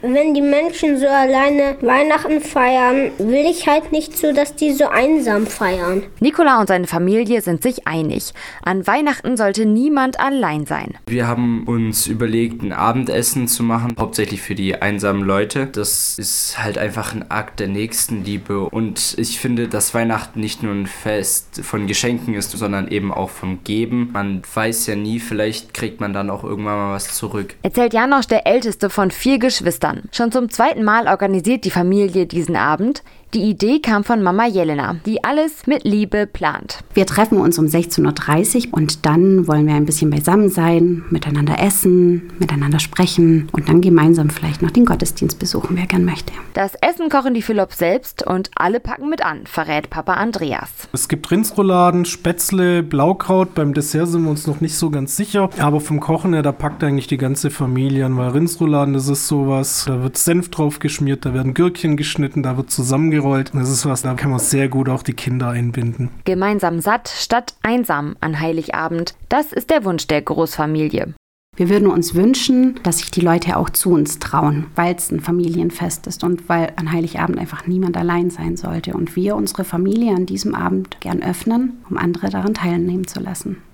Wenn die Menschen so alleine Weihnachten feiern, will ich halt nicht so, dass die so einsam feiern. Nikola und seine Familie sind sich einig. An Weihnachten sollte niemand allein sein. Wir haben uns überlegt, ein Abendessen zu machen, hauptsächlich für die einsamen Leute. Das ist halt einfach ein Akt der Nächstenliebe. Und ich finde, dass Weihnachten nicht nur ein Fest von Geschenken ist, sondern eben auch vom Geben. Man weiß ja nie, vielleicht kriegt man dann auch irgendwann mal was zurück. Erzählt Janosch, der älteste von 4 Geschwistern. Schon zum 2. Mal organisiert die Familie diesen Abend. Die Idee kam von Mama Jelena, die alles mit Liebe plant. Wir treffen uns um 16.30 Uhr und dann wollen wir ein bisschen beisammen sein, miteinander essen, miteinander sprechen und dann gemeinsam vielleicht noch den Gottesdienst besuchen, wer gern möchte. Das Essen kochen die Philipp selbst und alle packen mit an, verrät Papa Andreas. Es gibt Rindsrouladen, Spätzle, Blaukraut. Beim Dessert sind wir uns noch nicht so ganz sicher. Aber vom Kochen her, da packt eigentlich die ganze Familie an, weil Rindsrouladen, das ist sowas, da wird Senf drauf geschmiert, da werden Gürkchen geschnitten, da wird zusammengerollt. Das ist was, da kann man sehr gut auch die Kinder einbinden. Gemeinsam satt statt einsam an Heiligabend, das ist der Wunsch der Großfamilie. Wir würden uns wünschen, dass sich die Leute auch zu uns trauen, weil es ein Familienfest ist und weil an Heiligabend einfach niemand allein sein sollte und wir unsere Familie an diesem Abend gern öffnen, um andere daran teilnehmen zu lassen.